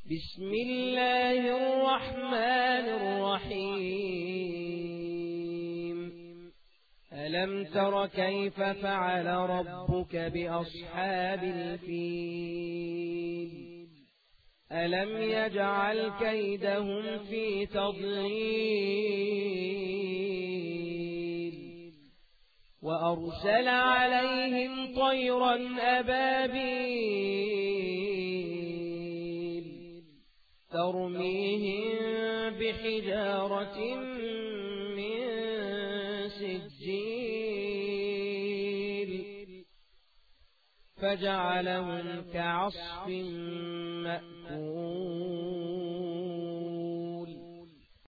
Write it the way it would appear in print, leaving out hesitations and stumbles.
بسم الله الرحمن الرحيم ألم تر كيف فعل ربك بأصحاب الفيل ألم يجعل كيدهم في تضليل وأرسل عليهم طيرا أبابيل ترميهم بحجارة من سجيل فجعلهم كعصف مأكول